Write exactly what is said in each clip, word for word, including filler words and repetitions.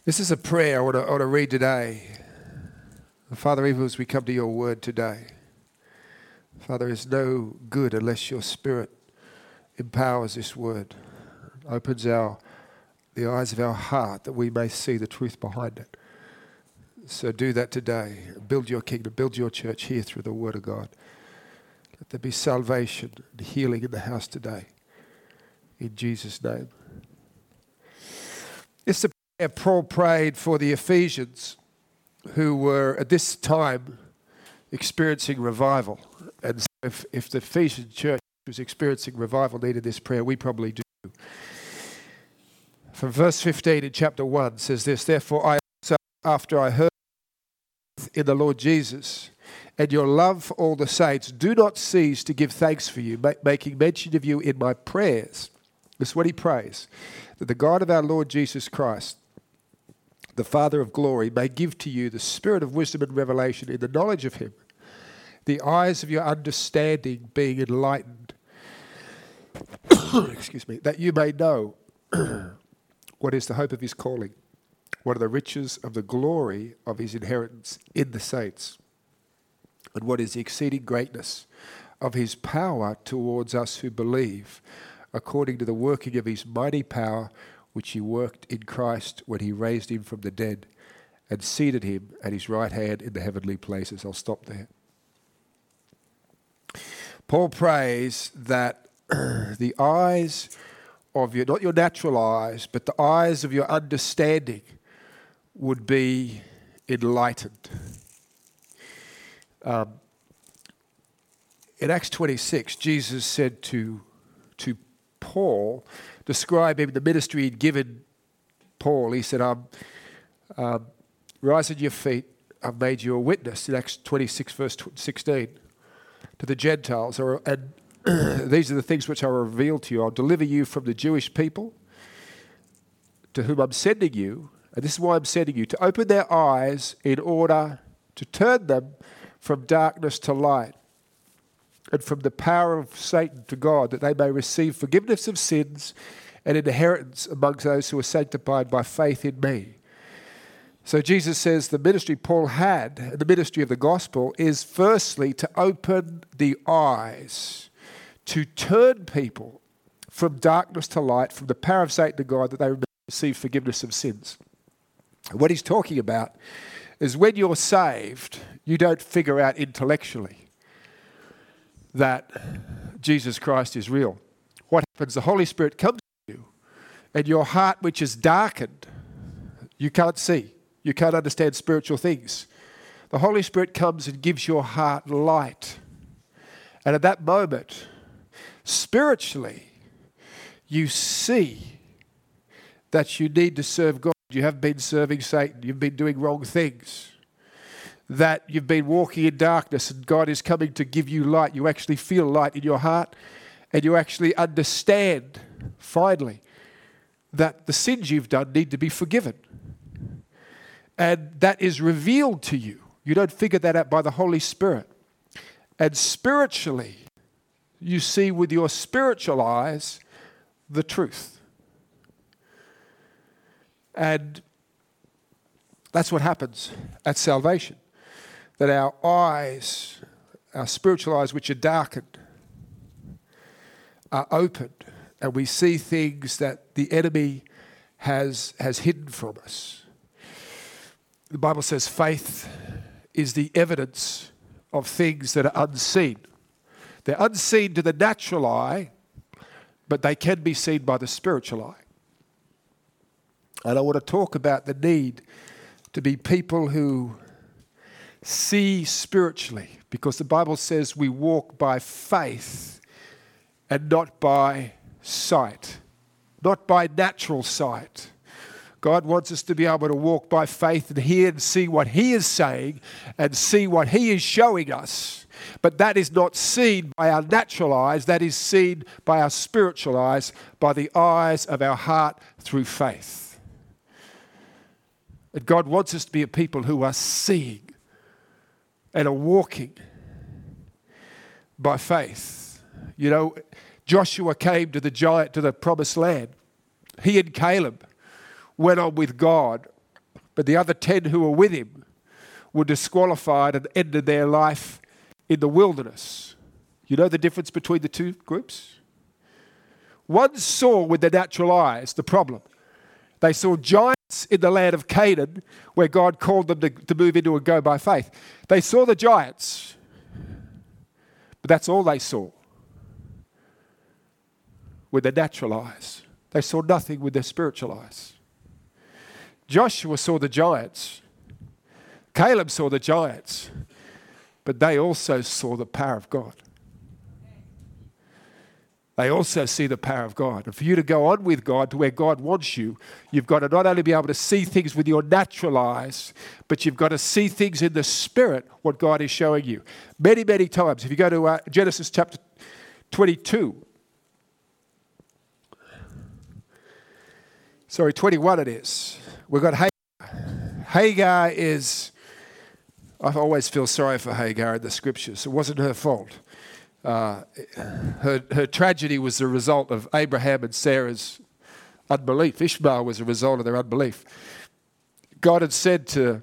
This is a prayer I want to, I want to read today. Father, even as we come to your word today, Father, there's no good unless your Spirit empowers this word, opens our the eyes of our heart that we may see the truth behind it. So do that today. Build your kingdom, build your church here through the word of God. Let there be salvation and healing in the house today. In Jesus' name. It's the prayer Paul prayed for the Ephesians who were at this time experiencing revival. And so if, if the Ephesian church was experiencing revival, needed this prayer, we probably do. From verse fifteen in chapter one says this, therefore I also, after I heard in the Lord Jesus and your love for all the saints, do not cease to give thanks for you, making mention of you in my prayers. This is what he prays, that the God of our Lord Jesus Christ, the Father of glory, may give to you the spirit of wisdom and revelation in the knowledge of him, the eyes of your understanding being enlightened, excuse me, that you may know what is the hope of his calling, what are the riches of the glory of his inheritance in the saints, and what is the exceeding greatness of his power towards us who believe, according to the working of his mighty power, which he worked in Christ when he raised him from the dead and seated him at his right hand in the heavenly places. I'll stop there. Paul prays that the eyes of your, not your natural eyes, but the eyes of your understanding would be enlightened. Um, in Acts twenty-six, Jesus said to, to Paul, describing the ministry he'd given Paul, he said, um, um, rise on your feet, I've made you a witness, in Acts twenty-six, verse sixteen, to the Gentiles, or, and these are the things which I will reveal to you. I'll deliver you from the Jewish people to whom I'm sending you, and this is why I'm sending you, to open their eyes in order to turn them from darkness to light and from the power of Satan to God, that they may receive forgiveness of sins and inheritance amongst those who are sanctified by faith in me. So Jesus says the ministry Paul had, the ministry of the gospel, is firstly to open the eyes, to turn people from darkness to light, from the power of Satan to God, that they may receive forgiveness of sins. And what he's talking about is when you're saved, you don't figure out intellectually that Jesus Christ is real. What happens? The Holy Spirit comes to you, and your heart, which is darkened, you can't see. You can't understand spiritual things. The Holy Spirit comes and gives your heart light. And at that moment, spiritually, you see that you need to serve God. You haven't been serving Satan. You've been doing wrong things. That you've been walking in darkness and God is coming to give you light. You actually feel light in your heart and you actually understand, finally, that the sins you've done need to be forgiven. And that is revealed to you. You don't figure that out by the Holy Spirit. And spiritually, you see with your spiritual eyes the truth. And that's what happens at salvation. That our eyes, our spiritual eyes, which are darkened, are opened, and we see things that the enemy has, has hidden from us. The Bible says faith is the evidence of things that are unseen. They're unseen to the natural eye, but they can be seen by the spiritual eye. And I want to talk about the need to be people who see spiritually, because the Bible says we walk by faith and not by sight, not by natural sight. God wants us to be able to walk by faith and hear and see what He is saying and see what He is showing us. But that is not seen by our natural eyes, that is seen by our spiritual eyes, by the eyes of our heart through faith. And God wants us to be a people who are seeing and are walking by faith. You know, Joshua came to the giant, to the promised land. He and Caleb went on with God But the other ten who were with him were disqualified and ended their life in the wilderness. You know the difference between the two groups? One saw with their natural eyes the problem. They saw giants in the land of Canaan where God called them to, to move into and go by faith. They saw the giants, but that's all they saw with their natural eyes. They saw nothing with their spiritual eyes. Joshua saw the giants. Caleb saw the giants, but they also saw the power of God. They also see the power of God. And for you to go on with God to where God wants you, you've got to not only be able to see things with your natural eyes, but you've got to see things in the Spirit, what God is showing you. Many, many times, if you go to uh, Genesis chapter twenty-two, sorry, twenty-one it is, we've got Hagar. Hagar is, I always feel sorry for Hagar in the scriptures. It wasn't her fault. Uh, her, her tragedy was the result of Abraham and Sarah's unbelief. Ishmael was a result of their unbelief. God had said to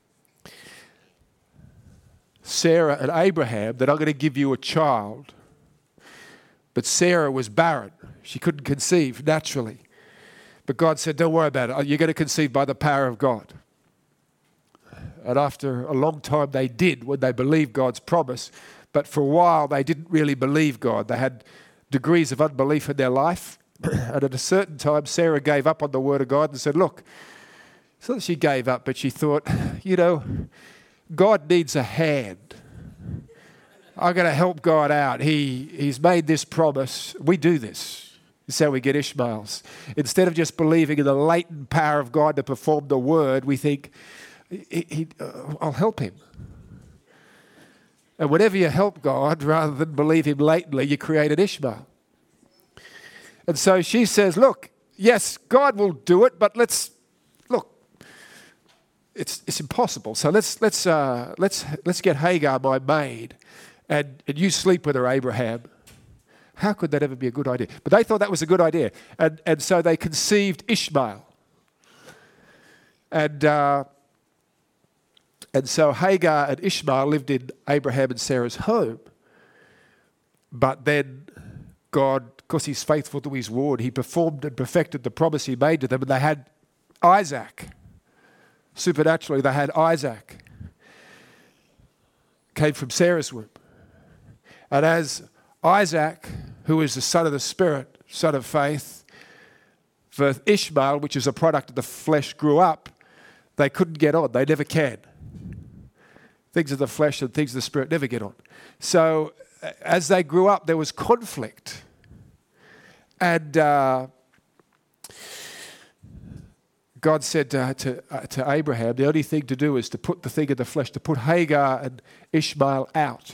Sarah and Abraham that I'm going to give you a child. But Sarah was barren. She couldn't conceive naturally. But God said, don't worry about it. You're going to conceive by the power of God. And after a long time they did when they believed God's promise. But for a while, they didn't really believe God. They had degrees of unbelief in their life. And at a certain time, Sarah gave up on the word of God and said, look, it's not that she gave up, but she thought, you know, God needs a hand. I'm going to help God out. He, he's made this promise. We do this. This is how we get Ishmaels. Instead of just believing in the latent power of God to perform the word, we think, he, he, uh, I'll help him. And whenever you help God, rather than believe him latently, you create an Ishmael. And so she says, look, yes, God will do it, but let's, look, it's it's impossible. So let's let's uh, let's let's get Hagar, my maid, and, and you sleep with her, Abraham. How could that ever be a good idea? But they thought that was a good idea. And, and so they conceived Ishmael. And... Uh, And so Hagar and Ishmael lived in Abraham and Sarah's home. But then God, because he's faithful to his word, he performed and perfected the promise he made to them. And they had Isaac. Supernaturally, they had Isaac. Came from Sarah's womb. And as Isaac, who is the son of the Spirit, son of faith, for Ishmael, which is a product of the flesh, grew up, they couldn't get on. They never can. Things of the flesh and things of the Spirit never get on. So as they grew up, there was conflict. And uh, God said to, to, uh, to Abraham, the only thing to do is to put the thing of the flesh, to put Hagar and Ishmael out.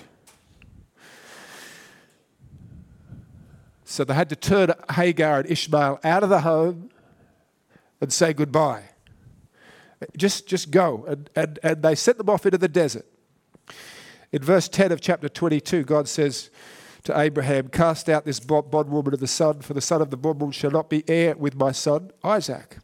So they had to turn Hagar and Ishmael out of the home and say goodbye. Just just go. And, and, and they sent them off into the desert. In verse ten of chapter twenty-two, God says to Abraham, cast out this bondwoman of the sun, for the son of the bondwoman shall not be heir with my son Isaac.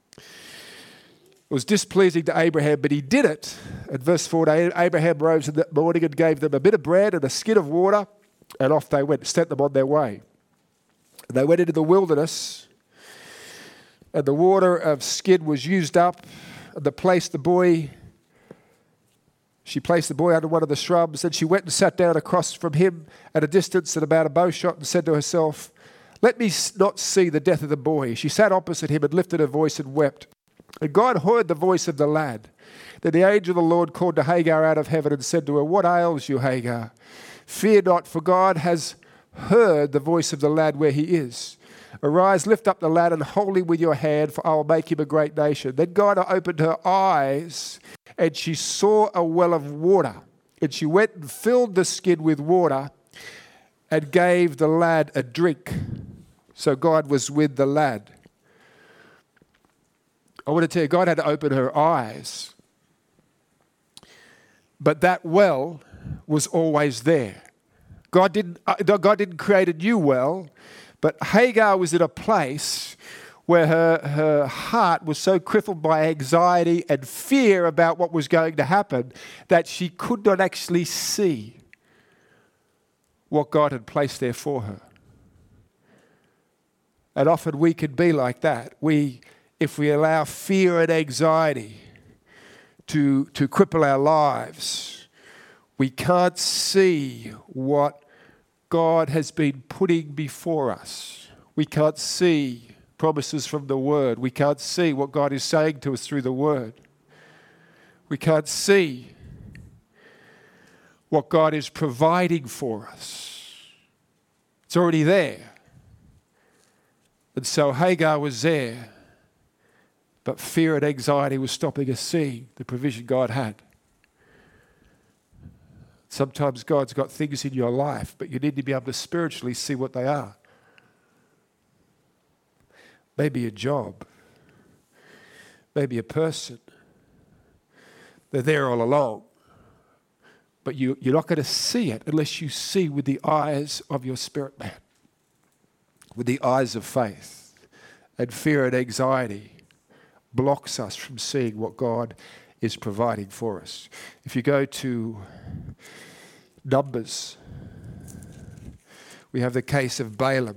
It was displeasing to Abraham, but he did it. At verse fourteen, Abraham rose in the morning and gave them a bit of bread and a skin of water, and off they went, sent them on their way. And they went into the wilderness, and the water of skin was used up. The place the boy, she placed the boy under one of the shrubs, and she went and sat down across from him at a distance at about a bow shot and said to herself, let me not see the death of the boy. She sat opposite him and lifted her voice and wept. And God heard the voice of the lad. Then the angel of the Lord called to Hagar out of heaven and said to her, what ails you, Hagar? Fear not, for God has heard the voice of the lad where he is. Arise, lift up the lad and hold him with your hand, for I will make him a great nation. Then God opened her eyes, and she saw a well of water. And she went and filled the skin with water and gave the lad a drink. So God was with the lad. I want to tell you, God had to open her eyes. But that well was always there. God didn't, uh, God didn't create a new well. But Hagar was in a place where her, her heart was so crippled by anxiety and fear about what was going to happen that she could not actually see what God had placed there for her. And often we can be like that. We, if we allow fear and anxiety to, to cripple our lives, we can't see what God has been putting before us. We can't see promises from the Word. We can't see what God is saying to us through the Word. We can't see what God is providing for us. It's already there. And so Hagar was there, but fear and anxiety was stopping us seeing the provision God had. Sometimes God's got things in your life, but you need to be able to spiritually see what they are. Maybe a job, maybe a person. They're there all along, but you, you're not going to see it unless you see with the eyes of your spirit man, with the eyes of faith. And fear and anxiety blocks us from seeing what God is providing for us. If you go to Numbers, we have the case of Balaam.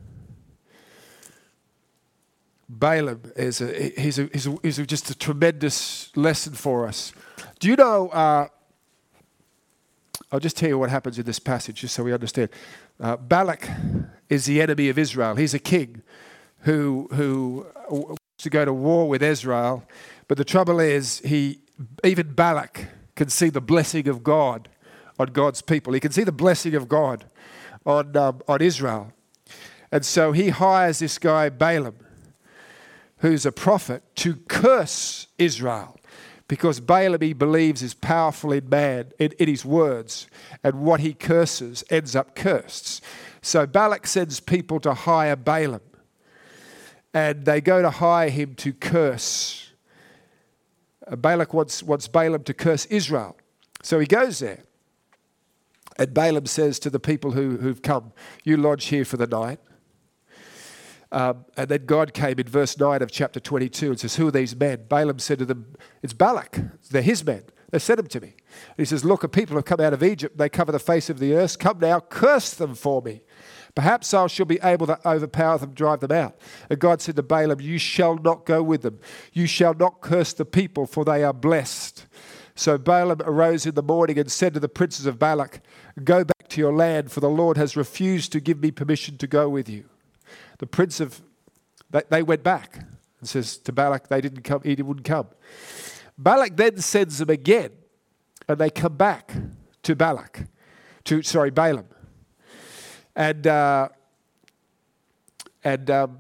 Balaam is a, he's, a, he's, a, he's a, just a tremendous lesson for us. Do you know, uh, I'll just tell you what happens in this passage just so we understand. Uh, Balak is the enemy of Israel. He's a king who, who wants to go to war with Israel. But the trouble is, he even Balak can see the blessing of God on God's people. He can see the blessing of God on, um, on Israel. And so he hires this guy, Balaam, who's a prophet, to curse Israel, because Balaam, he believes, is powerful in man, in, in his words, and what he curses ends up cursed. So Balak sends people to hire Balaam, and they go to hire him to curse. Uh, Balak wants, wants Balaam to curse Israel. So he goes there, and Balaam says to the people who, who've come, you lodge here for the night. Um, and then God came in verse nine of chapter twenty-two and says, who are these men? Balaam said to them, it's Balak. They're his men. They sent them to me. And he says, look, a people have come out of Egypt. They cover the face of the earth. Come now, curse them for me. Perhaps I shall be able to overpower them, drive them out. And God said to Balaam, you shall not go with them. You shall not curse the people, for they are blessed. So Balaam arose in the morning and said to the princes of Balak, go back to your land, for the Lord has refused to give me permission to go with you. The prince of, they, they went back and says to Balak, they didn't come, he wouldn't come. Balak then sends them again, and they come back to Balak, to, sorry, Balaam. And, uh, and um,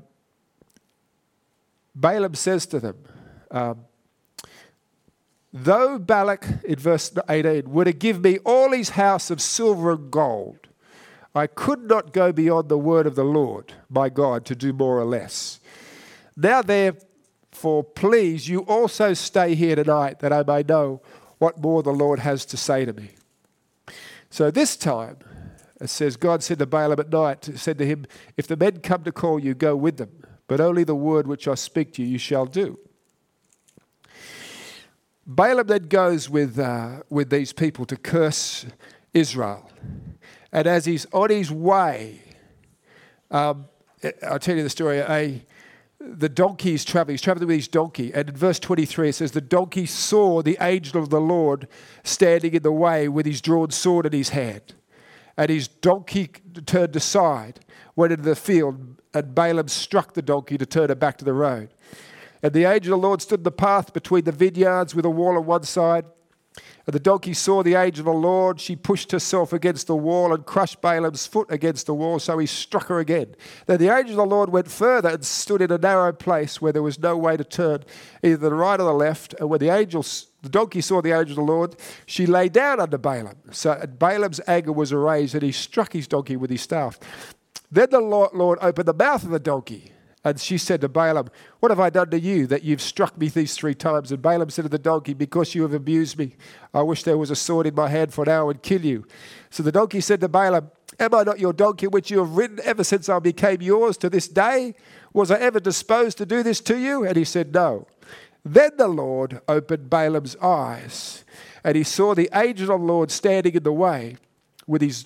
Balaam says to them, um, though Balak, in verse eighteen, were to give me all his house of silver and gold, I could not go beyond the word of the Lord, my God, to do more or less. Now therefore, please, you also stay here tonight, that I may know what more the Lord has to say to me. So this time, it says, God said to Balaam at night, said to him, if the men come to call you, go with them, but only the word which I speak to you, you shall do. Balaam then goes with, uh, with these people to curse Israel. And as he's on his way, um, I'll tell you the story. A, the donkey is traveling. He's traveling with his donkey. And in verse twenty-three, it says, the donkey saw the angel of the Lord standing in the way with his drawn sword in his hand. And his donkey turned aside, went into the field, and Balaam struck the donkey to turn it back to the road. And the angel of the Lord stood in the path between the vineyards with a wall on one side. And the donkey saw the angel of the Lord. She pushed herself against the wall and crushed Balaam's foot against the wall, so he struck her again. Then the angel of the Lord went further and stood in a narrow place where there was no way to turn, either the right or the left. And when the angel, the donkey saw the angel of the Lord, she lay down under Balaam. So Balaam's anger was aroused, and he struck his donkey with his staff. Then the Lord, Lord opened the mouth of the donkey. And she said to Balaam, what have I done to you that you've struck me these three times? And Balaam said to the donkey, because you have abused me, I wish there was a sword in my hand, for now I would kill you. So the donkey said to Balaam, Am I not your donkey which you have ridden ever since I became yours to this day? Was I ever disposed to do this to you? And he said, no. Then the Lord opened Balaam's eyes, and he saw the angel of the Lord standing in the way with his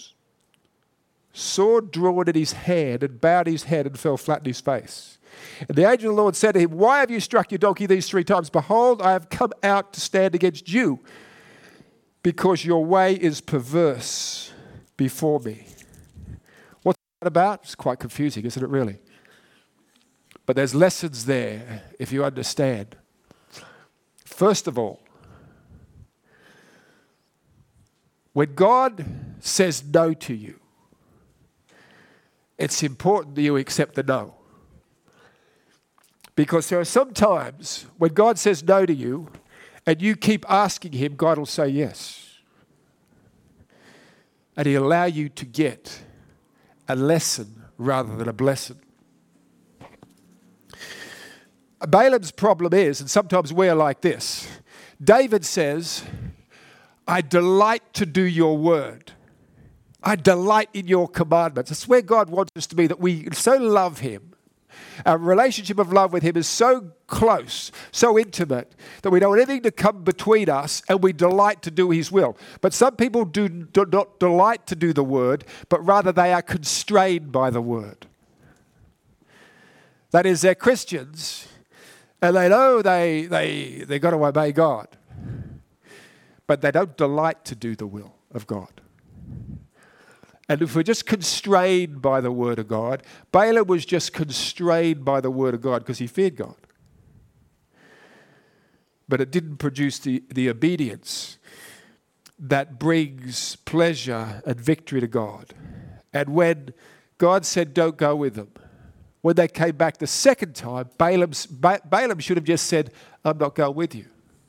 sword drawn in his hand, and bowed his head and fell flat in his face. And the angel of the Lord said to him, why have you struck your donkey these three times? Behold, I have come out to stand against you, because your way is perverse before me. What's that about? It's quite confusing, isn't it, really? But there's lessons there if you understand. First of all, when God says no to you, it's important that you accept the no. Because there are some times when God says no to you and you keep asking him, God will say yes. And he'll allow you to get a lesson rather than a blessing. Balaam's problem is, and sometimes we're like this, David says, I delight to do your word. I delight in your commandments. That's where God wants us to be, that we so love him. Our relationship of love with him is so close, so intimate, that we don't want anything to come between us, and we delight to do his will. But some people do, do not delight to do the word, but rather they are constrained by the word. That is, they're Christians, and they know they, they, they've got to obey God. But they don't delight to do the will of God. And if we're just constrained by the word of God, Balaam was just constrained by the word of God because he feared God. But it didn't produce the, the obedience that brings pleasure and victory to God. And when God said, don't go with them, when they came back the second time, Balaam's, ba- Balaam should have just said, I'm not going with you.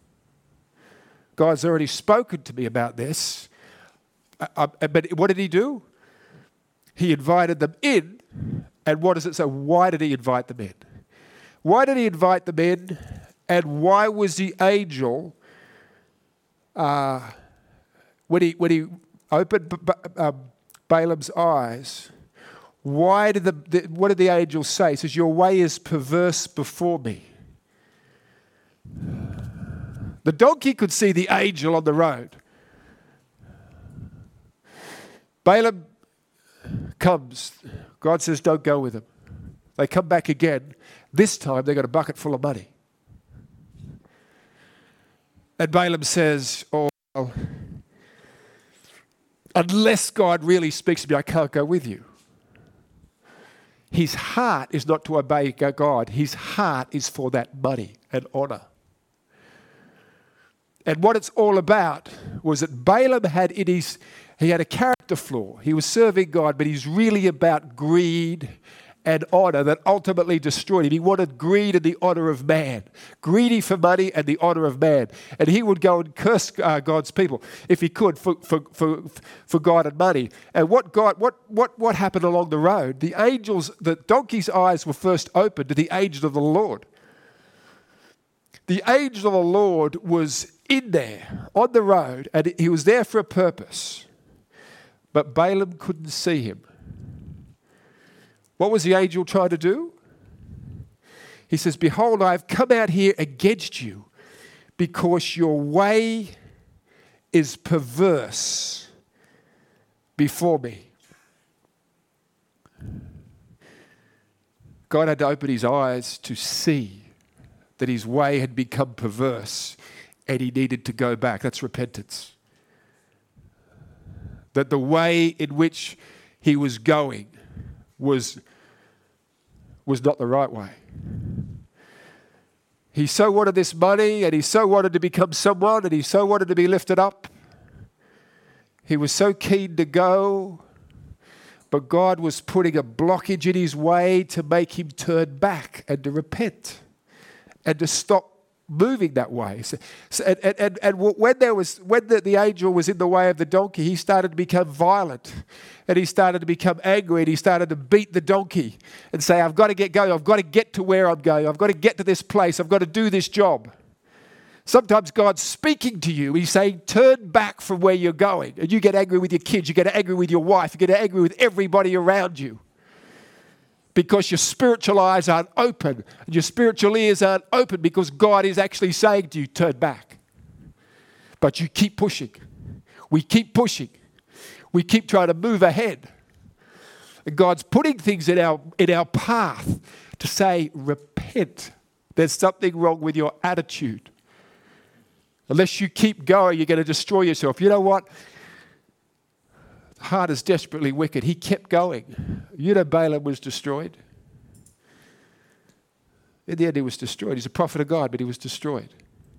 God's already spoken to me about this. Uh, but what did he do? He invited them in. And what does it say? Why did he invite them in? Why did he invite them in? And why was the angel, uh, when he when he opened B- B- um, Balaam's eyes, why did the, the what did the angel say? He says, your way is perverse before me. The donkey could see the angel on the road. Balaam comes. God says, don't go with him. They come back again. This time they got a bucket full of money. And Balaam says, oh, well, unless God really speaks to me, I can't go with you. His heart is not to obey God. His heart is for that money and honor. And what it's all about was that Balaam had in his, he had a character flaw. He was serving God, but he's really about greed and honor that ultimately destroyed him. He wanted greed and the honor of man. Greedy for money and the honor of man. And he would go and curse uh, God's people if he could for, for, for, for God and money. And what God, what, what, what happened along the road? The angels, the donkey's eyes were first opened to the angel of the Lord. The angel of the Lord was in there on the road, and he was there for a purpose. But Balaam couldn't see him. What was the angel trying to do? He says, behold, I have come out here against you because your way is perverse before me. God had to open his eyes to see that his way had become perverse and he needed to go back. That's repentance. That the way in which he was going was, was not the right way. He so wanted this money, and he so wanted to become someone, and he so wanted to be lifted up. He was so keen to go, but God was putting a blockage in his way to make him turn back and to repent and to stop moving that way. So, so, and, and, and when there was when the, the angel was in the way of the donkey, he started to become violent, and he started to become angry, and he started to beat the donkey and say, I've got to get going, I've got to get to where I'm going, I've got to get to this place, I've got to do this job. Sometimes God's speaking to you. He's saying, turn back from where you're going. And you get angry with your kids. You get angry with your wife. You get angry with everybody around you. Because your spiritual eyes aren't open. And your spiritual ears aren't open because God is actually saying to you, turn back. But you keep pushing. We keep pushing. We keep trying to move ahead. And God's putting things in our, in our path to say, repent. There's something wrong with your attitude. Unless you keep going, you're going to destroy yourself. You know what? The heart is desperately wicked. He kept going. You know Balaam was destroyed. In the end, he was destroyed. He's a prophet of God, but he was destroyed.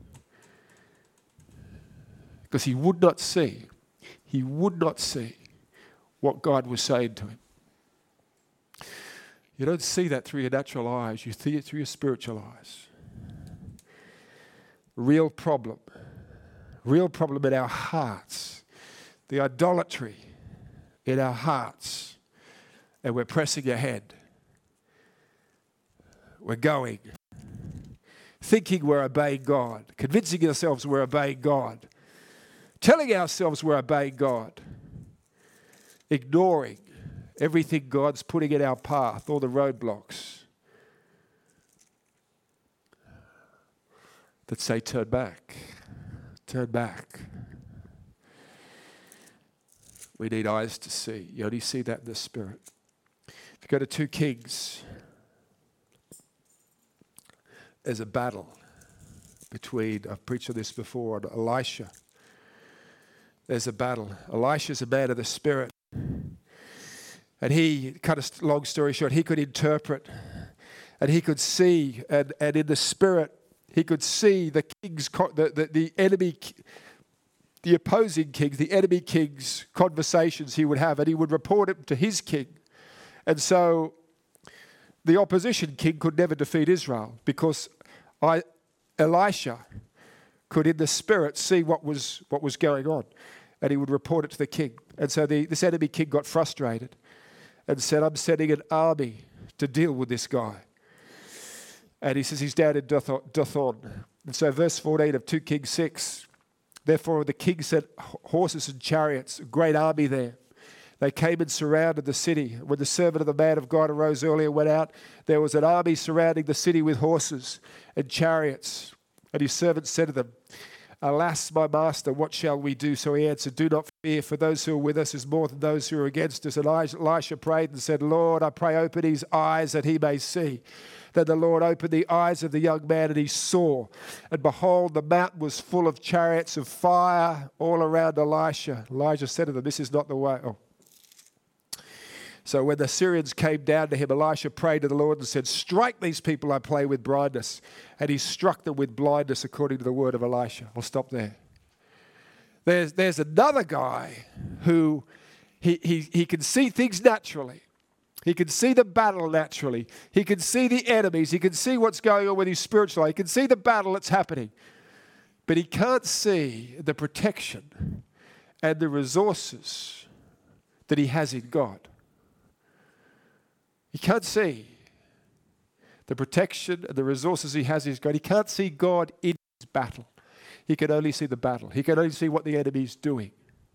Because he would not see. He would not see what God was saying to him. You don't see that through your natural eyes. You see it through your spiritual eyes. Real problem. Real problem in our hearts. The idolatry in our hearts. And we're pressing ahead. We're going. Thinking we're obeying God. Convincing ourselves we're obeying God. Telling ourselves we're obeying God. Ignoring everything God's putting in our path. All the roadblocks. That say turn back. Turn back. We need eyes to see. You only see that in the Spirit. If you go to two Kings, there's a battle between, I've preached on this before, on Elisha. There's a battle. Elisha's a man of the Spirit. And he, cut a long story short, he could interpret and he could see, and, and in the Spirit, he could see the king's, the, the, the enemy, the opposing kings, the enemy king's conversations he would have, and he would report it to his king. And so the opposition king could never defeat Israel because I, Elisha could in the Spirit see what was what was going on, and he would report it to the king. And so the, this enemy king got frustrated and said, I'm sending an army to deal with this guy. And he says he's down in Dothon. And so verse fourteen of two Kings six, therefore the king sent horses and chariots, a great army there. They came and surrounded the city. When the servant of the man of God arose early and went out, there was an army surrounding the city with horses and chariots. And his servant said to them, Alas, my master, what shall we do? So he answered, Do not fear, for those who are with us is more than those who are against us. And Elisha prayed and said, Lord, I pray, open his eyes that he may see. Then the Lord opened the eyes of the young man, and he saw. And behold, the mountain was full of chariots of fire all around Elisha. Elijah said to them, This is not the way. Oh. So when the Syrians came down to him, Elisha prayed to the Lord and said, Strike these people, I pray, with blindness. And he struck them with blindness according to the word of Elisha. I'll stop there. There's, there's another guy who he, he, he can see things naturally. He can see the battle naturally. He can see the enemies. He can see what's going on with his spiritual life. He can see the battle that's happening. But he can't see the protection and the resources that he has in God. He can't see the protection and the resources he has in God. He can't see God in his battle. He can only see the battle. He can only see what the enemy is doing.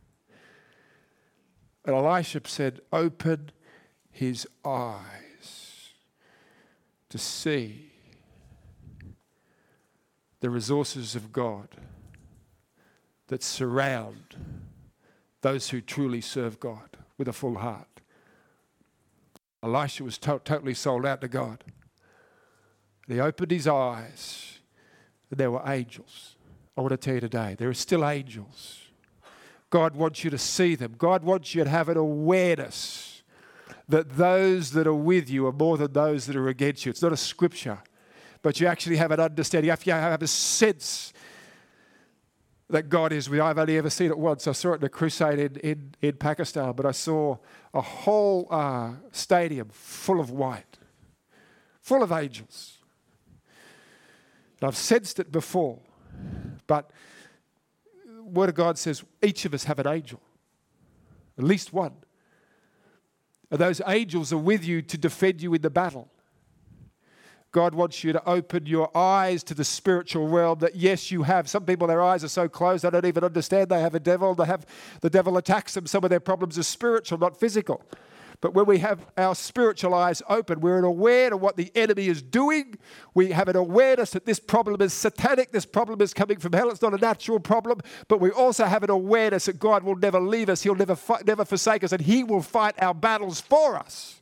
And Elisha said, Open his eyes to see the resources of God that surround those who truly serve God with a full heart. Elisha was to- totally sold out to God. And he opened his eyes, and there were angels. I want to tell you today, there are still angels. God wants you to see them. God wants you to have an awareness that those that are with you are more than those that are against you. It's not a scripture, but you actually have an understanding. You have to have a sense that God is with you. I've only ever seen it once. I saw it in a crusade in, in, in Pakistan, but I saw a whole uh, stadium full of white, full of angels. And I've sensed it before, but the Word of God says each of us have an angel, at least one. And those angels are with you to defend you in the battle. God wants you to open your eyes to the spiritual realm that, yes, you have. Some people, their eyes are so closed, they don't even understand they have a devil. They have, the devil attacks them. Some of their problems are spiritual, not physical. But when we have our spiritual eyes open, we're aware of what the enemy is doing. We have an awareness that this problem is satanic. This problem is coming from hell. It's not a natural problem. But we also have an awareness that God will never leave us. He'll never, fight, never forsake us. And He will fight our battles for us.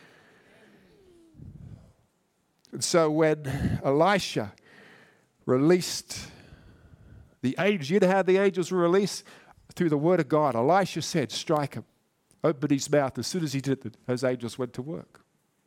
And so when Elisha released the angels, you know how the angels were released? Through the word of God. Elisha said, strike him. Opened his mouth. As soon as he did it, those angels went to work.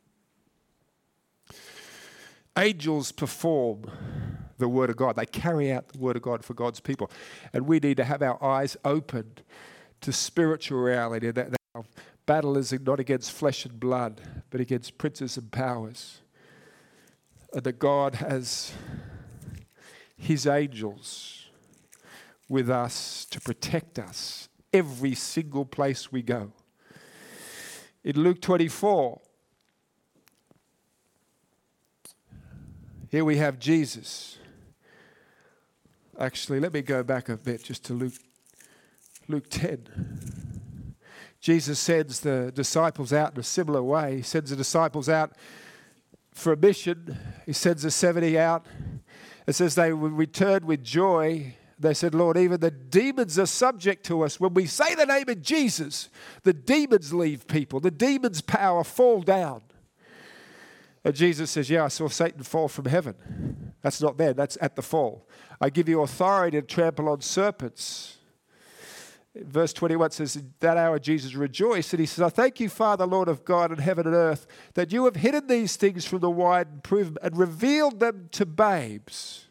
Angels perform the word of God. They carry out the word of God for God's people. And we need to have our eyes opened to spiritual reality. That our battle is not against flesh and blood, but against princes and powers. And that God has His angels with us to protect us every single place we go. In Luke twenty-four, here we have Jesus. Actually, let me go back a bit just to Luke, Luke ten. Jesus sends the disciples out in a similar way. He sends the disciples out for a mission. He sends the seventy out. It says they would return with joy. They said, Lord, even the demons are subject to us. When we say the name of Jesus, the demons leave people. The demons' power fall down. And Jesus says, yeah, I saw Satan fall from heaven. That's not there. That's at the fall. I give you authority to trample on serpents. Verse twenty-one says, in that hour Jesus rejoiced. And he says, I thank you, Father, Lord of God and heaven and earth, that you have hidden these things from the wise and prudent and revealed them to babes.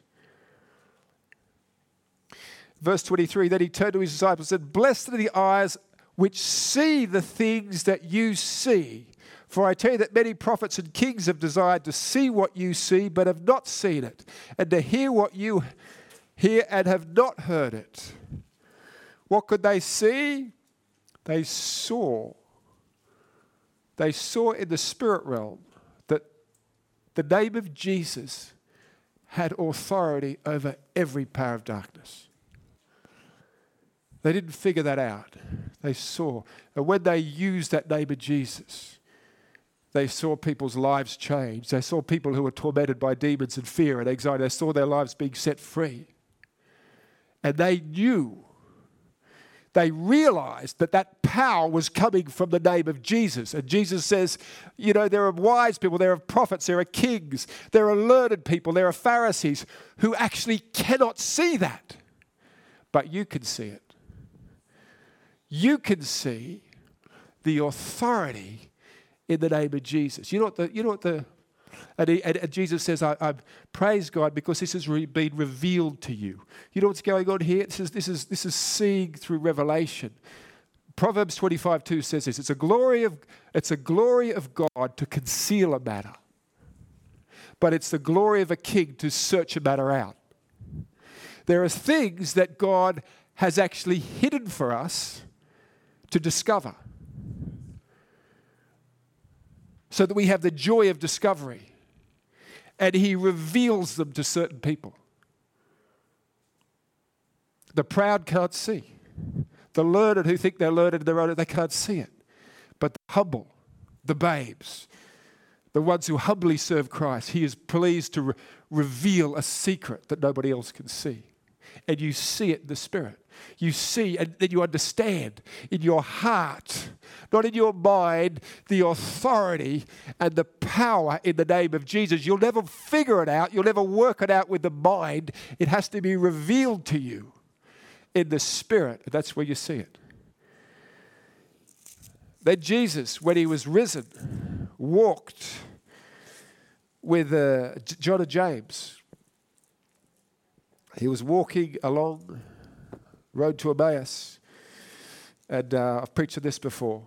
Verse twenty-three, then he turned to his disciples and said, blessed are the eyes which see the things that you see. For I tell you that many prophets and kings have desired to see what you see, but have not seen it, and to hear what you hear and have not heard it. What could they see? They saw. They saw in the spirit realm that the name of Jesus had authority over every power of darkness. They didn't figure that out. They saw. And when they used that name of Jesus, they saw people's lives change. They saw people who were tormented by demons and fear and anxiety. They saw their lives being set free. And they knew, they realized that that power was coming from the name of Jesus. And Jesus says, you know, there are wise people, there are prophets, there are kings, there are learned people, there are Pharisees who actually cannot see that. But you can see it. You can see the authority in the name of Jesus. You know what the, you know what the, and, he, and, and Jesus says, I, I praise God because this has re, been revealed to you. You know what's going on here? This is, this is, this is seeing through revelation. Proverbs twenty-five two says this, it's a glory of, it's a glory of God to conceal a matter, but it's the glory of a king to search a matter out. There are things that God has actually hidden for us to discover, so that we have the joy of discovery, and He reveals them to certain people. The proud can't see. The learned who think they're learned in their own, they can't see it. But the humble, the babes, the ones who humbly serve Christ, He is pleased to re- reveal a secret that nobody else can see. And you see it in the Spirit. You see and then you understand in your heart, not in your mind, the authority and the power in the name of Jesus. You'll never figure it out. You'll never work it out with the mind. It has to be revealed to you in the Spirit. That's where you see it. Then Jesus, when He was risen, walked with uh, John and James. He was walking along road to Emmaus, and uh, I've preached on this before.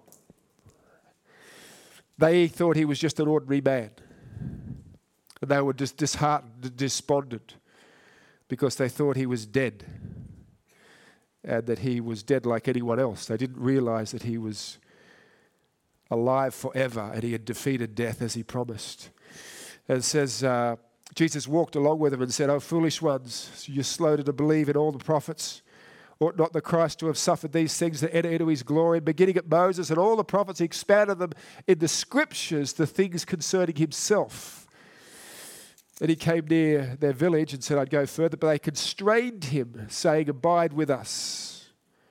They thought He was just an ordinary man, and they were just disheartened, despondent, because they thought He was dead, and that He was dead like anyone else. They didn't realize that He was alive forever, and He had defeated death as He promised. And it says, uh, Jesus walked along with them and said, "O foolish ones, you're slow to believe in all the prophets. Ought not the Christ to have suffered these things to enter into his glory?" Beginning at Moses and all the prophets, he expounded them in the scriptures, the things concerning himself. And he came near their village and said, "I'd go further," but they constrained him, saying, "Abide with us."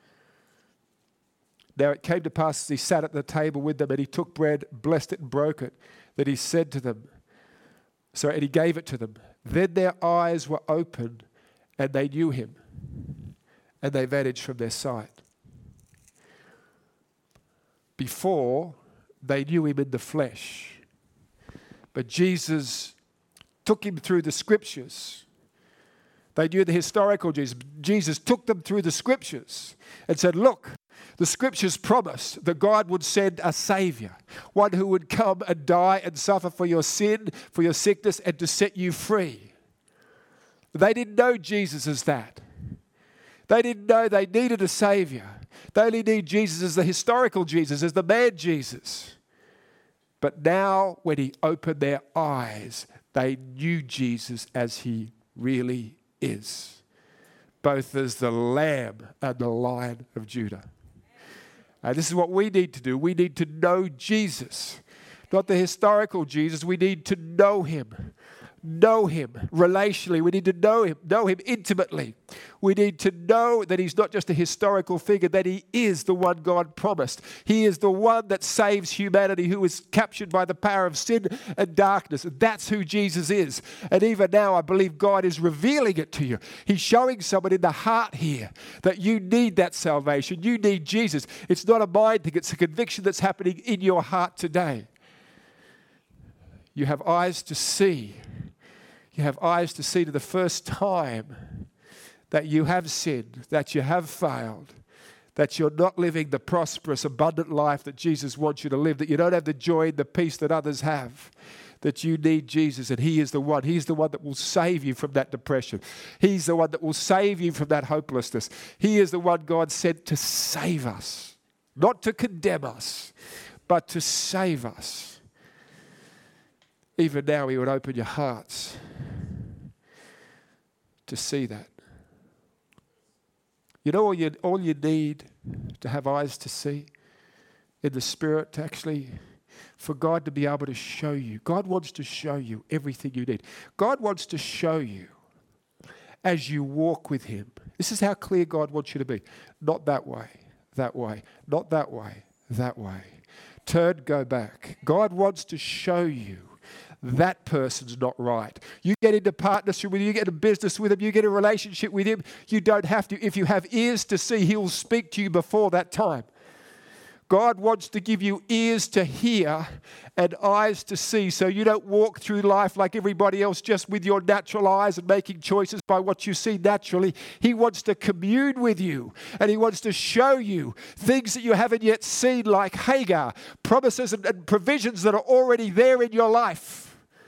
Now it came to pass as he sat at the table with them, and he took bread, blessed it and broke it, that he said to them, so, and he gave it to them. Then their eyes were opened, and they knew him, and they vanished from their sight. Before, they knew him in the flesh. But Jesus took him through the scriptures. They knew the historical Jesus. Jesus took them through the scriptures and said, "Look, the scriptures promised that God would send a Savior, one who would come and die and suffer for your sin, for your sickness, and to set you free." They didn't know Jesus as that. They didn't know they needed a Savior. They only need Jesus as the historical Jesus, as the man Jesus. But now, when he opened their eyes, they knew Jesus as he really is, both as the Lamb and the Lion of Judah. And this is what we need to do. We need to know Jesus, not the historical Jesus. We need to know him. Know him relationally. We need to know him, know him intimately. We need to know that he's not just a historical figure, that he is the one God promised. He is the one that saves humanity, who is captured by the power of sin and darkness. That's who Jesus is. And even now, I believe God is revealing it to you. He's showing someone in the heart here that you need that salvation. You need Jesus. It's not a mind thing. It's a conviction that's happening in your heart today. You have eyes to see. You have eyes to see to the first time that you have sinned, that you have failed, that you're not living the prosperous, abundant life that Jesus wants you to live, that you don't have the joy and the peace that others have, that you need Jesus, and he is the one. He's the one that will save you from that depression. He's the one that will save you from that hopelessness. He is the one God sent to save us, not to condemn us, but to save us. Even now, he would open your hearts to see that. You know all you, all you need to have eyes to see in the Spirit, to actually, for God to be able to show you. God wants to show you everything you need. God wants to show you as you walk with him. This is how clear God wants you to be. Not that way, that way, not that way, that way. Turn, go back. God wants to show you that person's not right. You get into partnership with him, you get into business with him, you get a relationship with him. You don't have to. If you have ears to see, he'll speak to you before that time. God wants to give you ears to hear and eyes to see, so you don't walk through life like everybody else, just with your natural eyes and making choices by what you see naturally. He wants to commune with you, and he wants to show you things that you haven't yet seen, like Hagar, promises and, and provisions that are already there in your life.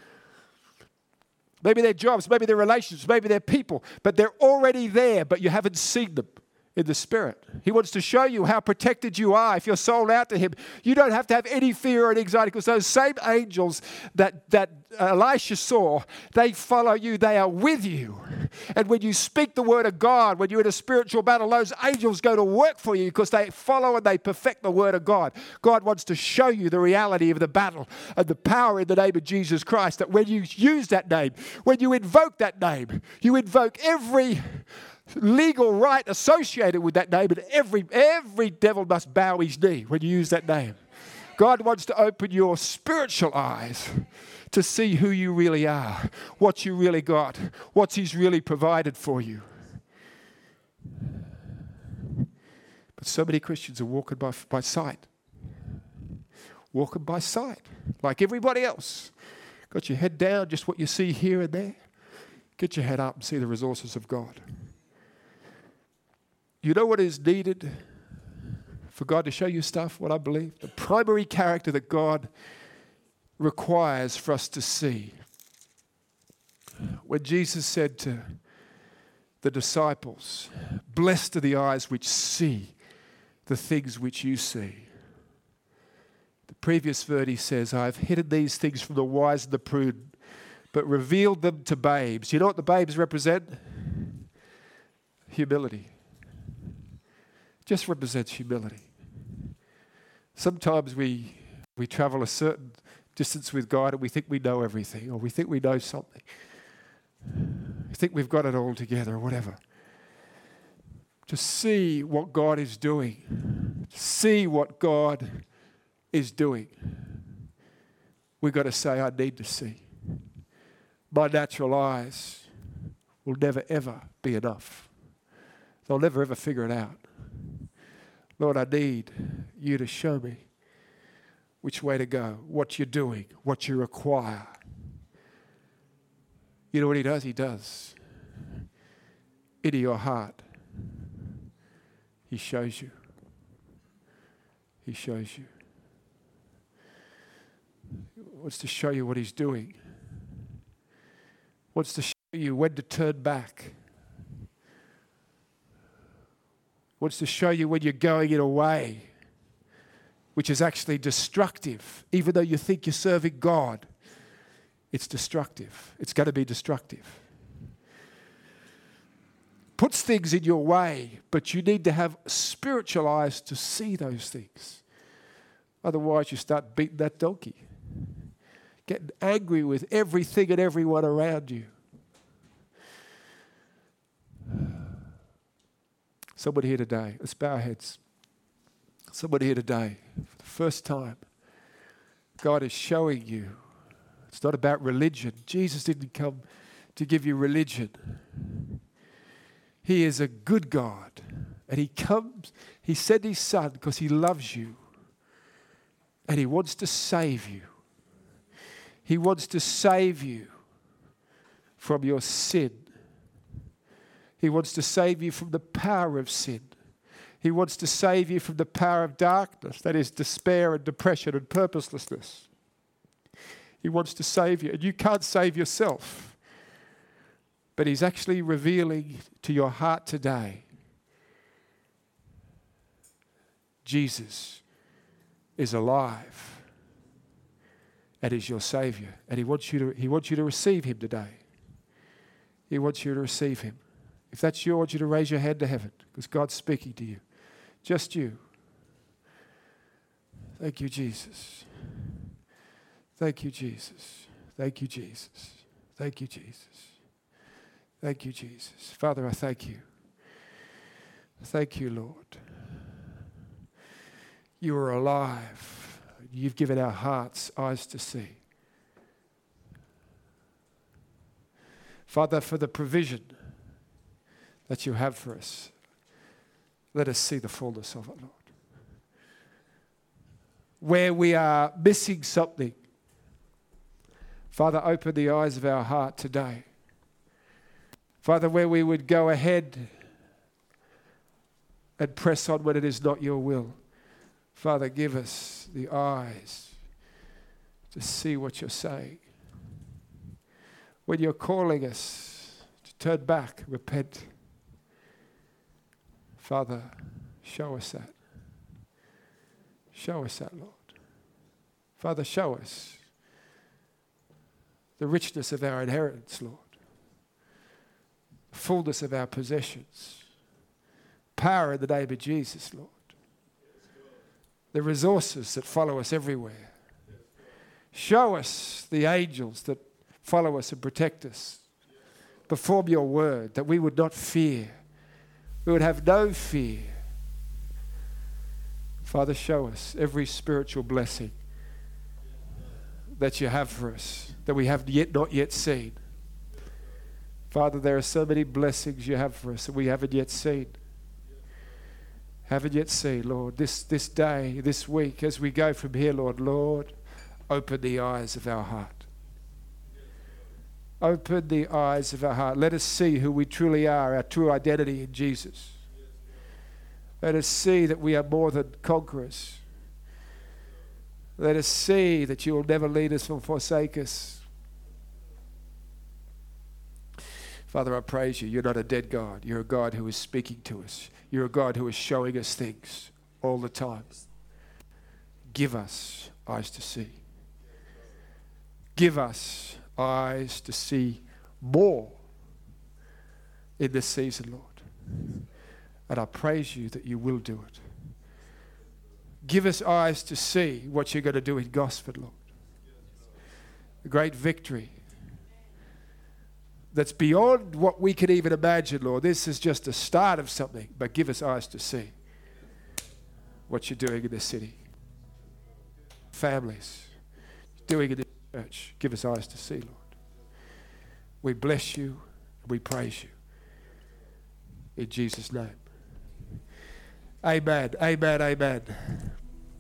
Maybe they're jobs, maybe they're relationships, maybe they're people, but they're already there, but you haven't seen them in the Spirit. He wants to show you how protected you are. If you're sold out to him, you don't have to have any fear or anxiety, because those same angels that, that Elisha saw, they follow you, they are with you. And when you speak the word of God, when you're in a spiritual battle, those angels go to work for you because they follow and they perfect the word of God. God wants to show you the reality of the battle and the power in the name of Jesus Christ, that when you use that name, when you invoke that name, you invoke every legal right associated with that name, and every every devil must bow his knee when you use that name. God wants to open your spiritual eyes to see who you really are, what you really got, what he's really provided for you. But so many Christians are walking by, by sight. Walking by sight, like everybody else. Got your head down, just what you see here and there. Get your head up and see the resources of God. You know what is needed for God to show you stuff, what I believe? The primary character that God requires for us to see. When Jesus said to the disciples, "Blessed are the eyes which see the things which you see." The previous verse he says, "I have hidden these things from the wise and the prudent, but revealed them to babes. You know what the babes represent? Humility. Just represents humility. Sometimes we we travel a certain distance with God and we think we know everything, or we think we know something. We think we've got it all together or whatever. To see what God is doing, see what God is doing, we've got to say, I need to see. My natural eyes will never ever be enough. They'll never ever figure it out. Lord, I need you to show me which way to go, what you're doing, what you require. You know what he does? He does. Into your heart, he shows you. He shows you. He wants to show you what he's doing. Wants to show you when to turn back. Wants to show you when you're going in a way which is actually destructive. Even though you think you're serving God, it's destructive. It's going to be destructive. Puts things in your way, but you need to have spiritual eyes to see those things. Otherwise, you start beating that donkey. Getting angry with everything and everyone around you. Somebody here today, let's bow our heads. Somebody here today, for the first time, God is showing you, it's not about religion. Jesus didn't come to give you religion. He is a good God. And he comes, he sent his son because he loves you. And he wants to save you. He wants to save you from your sin. He wants to save you from the power of sin. He wants to save you from the power of darkness, that is despair and depression and purposelessness. He wants to save you, and you can't save yourself. But he's actually revealing to your heart today, Jesus is alive and is your Savior. And he wants you to, he wants you to receive him today. He wants you to receive him. If that's you, I want you to raise your hand to heaven because God's speaking to you. Just you. Thank you, Jesus. Thank you, Jesus. Thank you, Jesus. Thank you, Jesus. Thank you, Jesus. Father, I thank you. Thank you, Lord. You are alive. You've given our hearts eyes to see. Father, for the provision that you have for us, let us see the fullness of it, Lord. Where we are missing something, Father, open the eyes of our heart today. Father, where we would go ahead and press on when it is not your will. Father, give us the eyes to see what you're saying. When you're calling us to turn back, repent, Father, show us that. Show us that, Lord. Father, show us the richness of our inheritance, Lord. The fullness of our possessions. Power in the name of Jesus, Lord. The resources that follow us everywhere. Show us the angels that follow us and protect us. Perform your word that we would not fear. We would have no fear. Father, show us every spiritual blessing that you have for us, that we have yet not yet seen. Father, there are so many blessings you have for us that we haven't yet seen. Haven't yet seen, Lord. This, this day, this week, as we go from here, Lord, Lord, open the eyes of our heart. Open the eyes of our heart. Let us see who we truly are, our true identity in Jesus. Let us see that we are more than conquerors. Let us see that you will never lead us or forsake us. Father, I praise you. You're not a dead God. You're a God who is speaking to us. You're a God who is showing us things all the time. Give us eyes to see. Give us eyes to see more in this season, Lord. And I praise you that you will do it. Give us eyes to see what you're going to do in Gosford, Lord. A great victory that's beyond what we could even imagine, Lord. This is just the start of something, but give us eyes to see what you're doing in this city. Families, doing in this church. Give us eyes to see, Lord. We bless you and we praise you. In Jesus' name. Amen, amen, amen.